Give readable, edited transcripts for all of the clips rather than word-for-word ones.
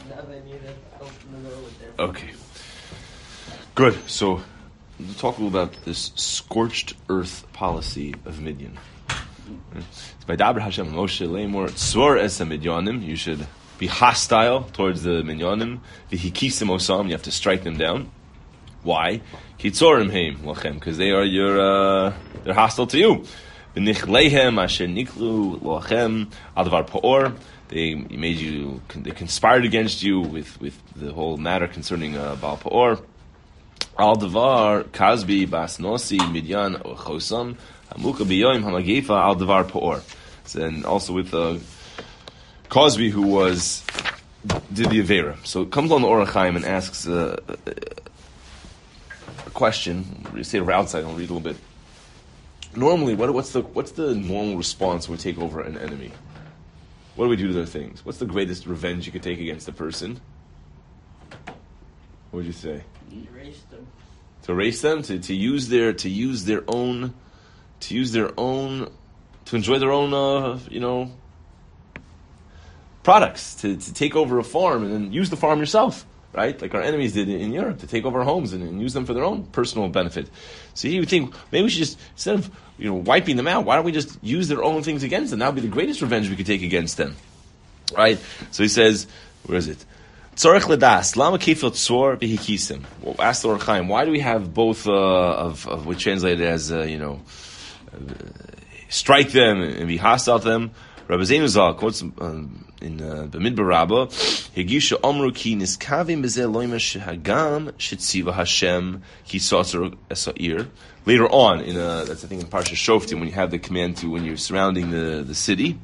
Now they need to open the door with their. Okay. Good. So, we'll talk a little about this scorched earth policy of Midian. It's by Daber Hashem Moshe Lemor Tzor Es HaMidyanim. You should be hostile towards the Midyanim. V'hikisim osam. You have to strike them down. Why? Kitzorim heim lachem, because they are they're hostile to you. V'nichleihem asher niklu lachem aldavar poor. They conspired against you with the whole matter concerning Baal Peor. Aldavar Kazbi Bas Nosi Midyan Chosam Hamuka Biyoim Hamagefa Aldavar Peor. And also with Cosby, who did the Avera. So it comes on the Orach Chaim and asks a question. We say it outside. I'll read a little bit. Normally, what's the normal response when we take over an enemy? What do we do to their things? What's the greatest revenge you could take against a person? What would you say? Erase them. To erase them, to enjoy their own products, to take over a farm and then use the farm yourself, right? Like our enemies did in Europe, to take over homes and use them for their own personal benefit. So you would think maybe we should just, instead of wiping them out, why don't we just use their own things against them? That would be the greatest revenge we could take against them, right? So he says, where is it? Tzorech ledas lama kefil tzor v'hikisim. Well, ask the Orach Chaim, why do we have both of we translated as strike them and be hostile to them? Rabbi Zainu Zal quotes in B'midbar Rabbah, Hegisha Omru ki niskavim b'zeh loyma shehagam shetziva Hashem ki sotzer esa'ir. Later on, that's I think in Parsha Shoftim, when you have the command when you're surrounding the city.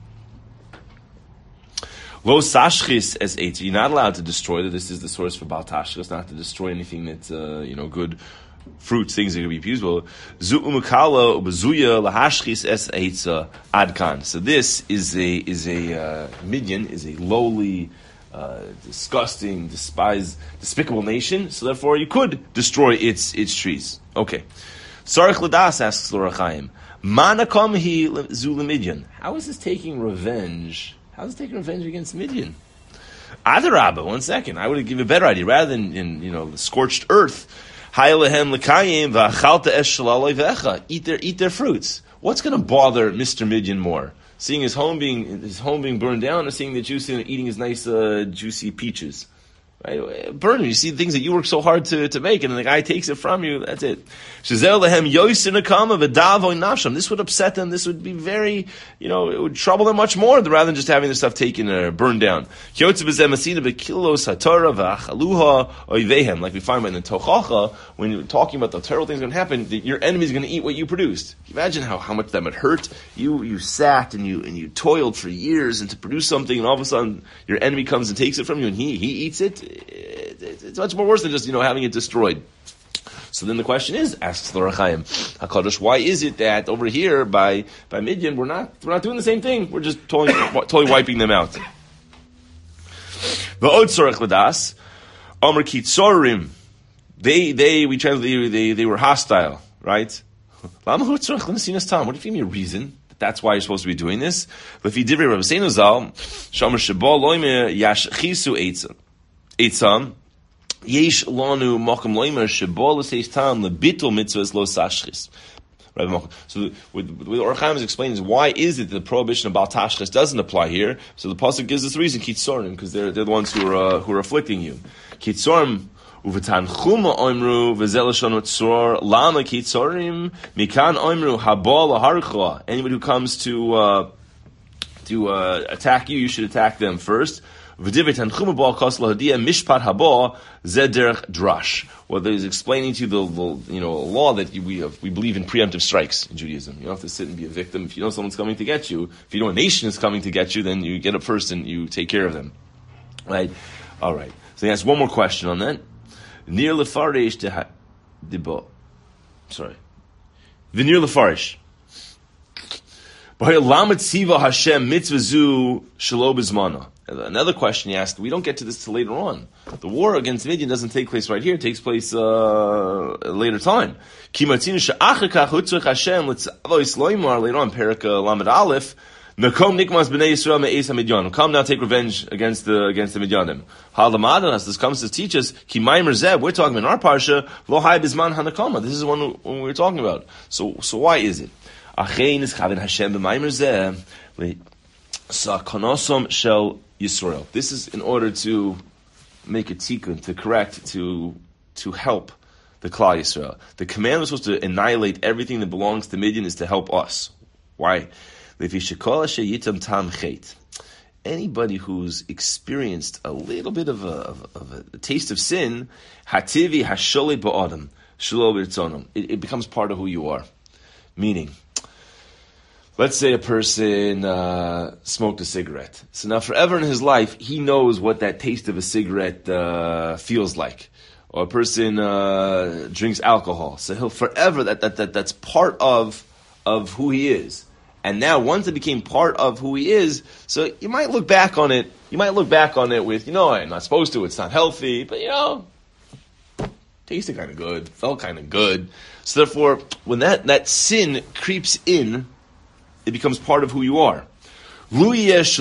Lo sashchis es eitz. You're not allowed to destroy. This is the source for Baal Tashchis, not to destroy anything that's good fruits, things that can be usable. Zu umukala ubezuya lahashchis es eitz adkan. So this is a Midian, is a lowly, disgusting, despicable nation. So therefore, you could destroy its trees. Okay. Sarich Ladas asks the Orach Chaim, Manakam hi zu Midian. How is this taking revenge? How is it taking revenge against Midian? Adarabba, 1 second. I would give a better idea. Rather than in the scorched earth, Hayalehem lekayim v'achalta es shalaloi vecha. Eat their fruits. What's going to bother Mr. Midian more? Seeing his home being burned down, or seeing the juice and eating his nice juicy peaches? Right? Burn them. You see things that you work so hard to make, and the guy takes it from you. That's it. This would upset them. This would be very, it would trouble them much more rather than just having their stuff taken or burned down. Like we find in the Tochacha, when you're talking about the terrible things going to happen, your enemy is going to eat what you produced. Imagine how much that would hurt. You sat and you toiled for years and to produce something, and all of a sudden your enemy comes and takes it from you, and he eats it. It's much more worse than just having it destroyed. So then the question is, asks the Orach Chaim HaKadosh, why is it that over here by Midian we're not doing the same thing? We're just totally wiping them out. V'od tzorech l'das Omer ki tzorim. We translate they were hostile, right? Lama hu tzorech l'nesinas tam. What if you give me a reason? That's why you're supposed to be doing this. V'fi divrei Rabbi Zainu Zal shomer shebo loimer yashchisu eitzam. Yesh lanu makom loimer shebo l'seis tam lebitul mitzvahs lo sashchis. So what the Orach Chaim is explaining is why is it that the prohibition of Baal Tashchis doesn't apply here? So the pasuk gives us the reason, kitzorim, because they're the ones who are afflicting you. Kitzorim uvetan chuma oimru v'zel shonu tzor lama kitzorim mikan oimru habal laharcha. Anybody who comes to attack you, you should attack them first. V'divitan chuma bal kasla hadia mishpat haba zederch drash. Well, he's explaining to you the law that we believe in preemptive strikes in Judaism. You don't have to sit and be a victim. If you know someone's coming to get you, if you know a nation is coming to get you, then you get up first and you take care of them. Right? All right. So he asks one more question on that. Nir lefarish debo. Sorry. V'nir lefarish. Lamet tziva Hashem mitzvah zu shelo b'zmana. Another question he asked, we don't get to this till later on. The war against Midian doesn't take place right here, it takes place later time. Later on, Perek Lamed Aleph, Nakom nikmas b'nei Yisrael me'es ha-midyanim. Come now, take revenge against the Midyanim. Ha'lamadanas, this comes to teach us, ki maimer zeb, we're talking in our parsha, lo hai bizman hanakoma. This is the one we're talking about. So why is it? Achein is chavin Hashem b'maimer zeb, sa'konosom shel Yisrael. This is in order to make a tikkun, to correct, to help the Klal Yisrael. The command was supposed to annihilate everything that belongs to Midian is to help us. Why? Anybody who's experienced a little bit of a taste of sin, hativi hashole ba'adam, shelo b'ritzonom, it becomes part of who you are. Meaning, let's say a person smoked a cigarette. So now forever in his life, he knows what that taste of a cigarette feels like. Or a person drinks alcohol. So he'll forever, that's part of who he is. And now once it became part of who he is, so you might look back on it with, I'm not supposed to, it's not healthy, but tasted kind of good, felt kind of good. So therefore, when that sin creeps in, it becomes part of who you are. So now it's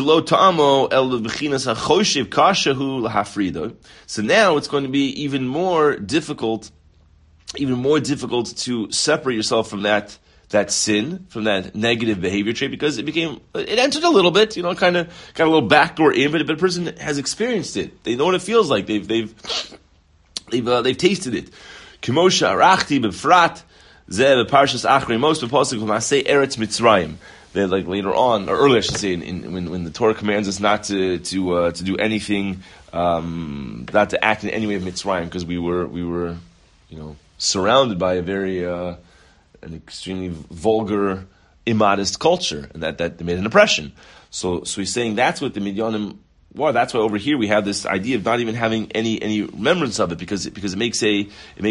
going to be even more difficult to separate yourself from that sin, from that negative behavior trait, because it entered a little bit, kind of got a little backdoor in, but a person has experienced it. They know what it feels like. They've tasted it. Kimosha arachti b'frat zeh b'parshas achrei mos b'posik v'masei eretz Mitzrayim. That like later on, or earlier I should say, when the Torah commands us not to do anything, not to act in any way of Mitzrayim, because we were surrounded by a very an extremely vulgar, immodest culture, and that made an impression. So he's saying that's what the Midyanim were. That's why over here we have this idea of not even having any remembrance of it, because it makes a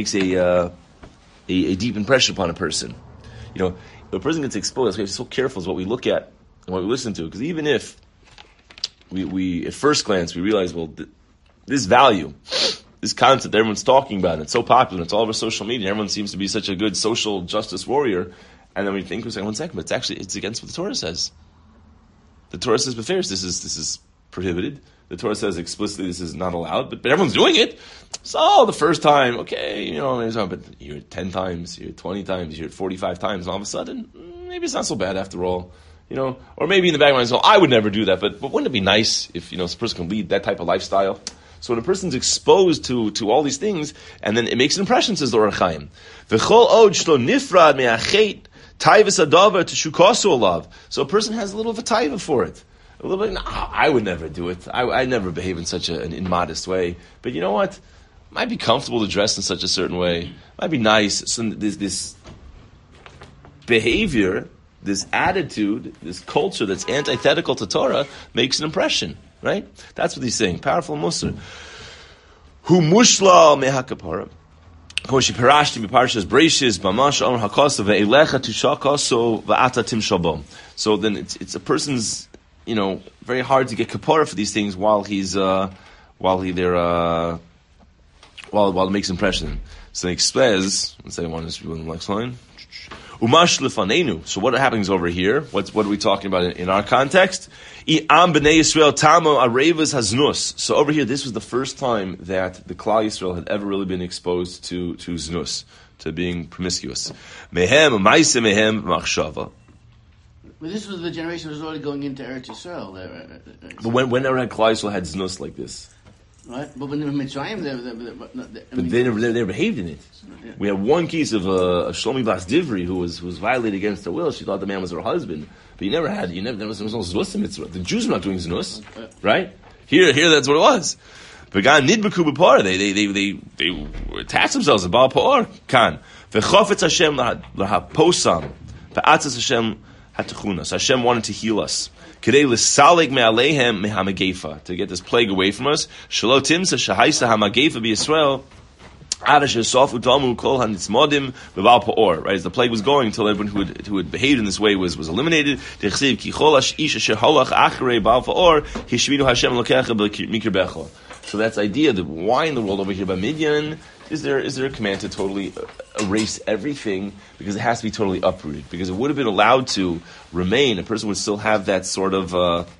deep impression upon a person. The person gets exposed. We have to be so careful as what we look at and what we listen to, because even if we at first glance we realize, this value, this concept everyone's talking about, and it's so popular, it's all over social media, everyone seems to be such a good social justice warrior, and then we think, one second, but it's against what the Torah says. The Torah says, beferish, this is prohibited. The Torah says explicitly this is not allowed, but everyone's doing it. So the first time, okay, but you hear it 10 times, you hear it 20 times, you hear it 45 times, and all of a sudden, maybe it's not so bad after all. Or maybe in the back of my mind, I would never do that, but wouldn't it be nice if, this person can lead that type of lifestyle? So when a person's exposed to all these things, and then it makes an impression, says the Orach Chaim. V'chol od shlo nifrad me'achet taivas adavar teshukasu alav. So a person has a little of a taiva for it. A little bit, I would never do it. I never behave in such an immodest way. But you know what? It might be comfortable to dress in such a certain way. It might be nice. So this behavior, this attitude, this culture that's antithetical to Torah makes an impression, right? That's what he's saying. Powerful Musar. Hu mushla mehakapara. Koshi parashti b'parshas Breishis b'amash amar hakasa ve'elecha tushakaso va'ata timshabom. So then it's a person's very hard to get kapara for these things while it makes impression. So he explains, let's say I want to read the next line. Umash lefanenu. So what happens over here? What are we talking about in our context? Am b'nei Yisrael tamo arevas haznus. So over here, this was the first time that the Klal Yisrael had ever really been exposed to znus, to being promiscuous. Mehem ma'ase mehem machshava. But this was the generation that was already going into Eretz Yisrael. But whenever Klal Yisrael had znus like this, right? But when they were Mitzrayim, they never behaved in it. Yeah. We have one case of Shlomi Bas Divri who was violated against her will. She thought the man was her husband, but there was no znus in Mitzvah. The Jews were not doing znus, right? Here, that's what it was. V'gan nidbeku b'par. They attached themselves to Baal Pa'or. Kan v'chofetz Hashem lahaposam v'atzas Hashem. So Hashem wanted to heal us. To get this plague away from us. Right? As the plague was going, until everyone who had behaved in this way was eliminated. So that's the idea that why in the world over here by Midian is there a command to totally erase everything because it has to be totally uprooted. Because it would have been allowed to remain, a person would still have that sort of,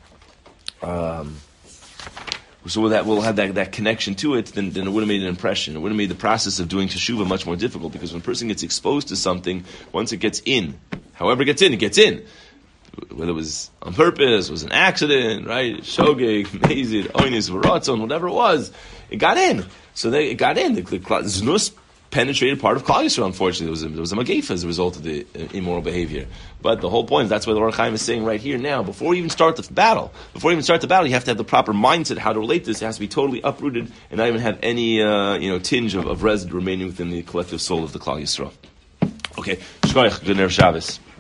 so that will have that connection to it, then it would have made an impression. It would have made the process of doing teshuvah much more difficult, because when a person gets exposed to something, once it gets in, however it gets in, it gets in. Whether it was on purpose, it was an accident, right? Shogeg, Mezid, Oynis, Varatzon, whatever it was, it got in. So it got in. The Znus penetrated part of Klal Yisrael, unfortunately. There was a Mageifa as a result of the immoral behavior. But the whole point, that's what the Or Chaim is saying right here now. Before we even start the battle, you have to have the proper mindset how to relate this. It has to be totally uprooted and not even have any tinge of residue remaining within the collective soul of the Klal Yisrael. Okay, Shkoyach, good Erev Shabbos.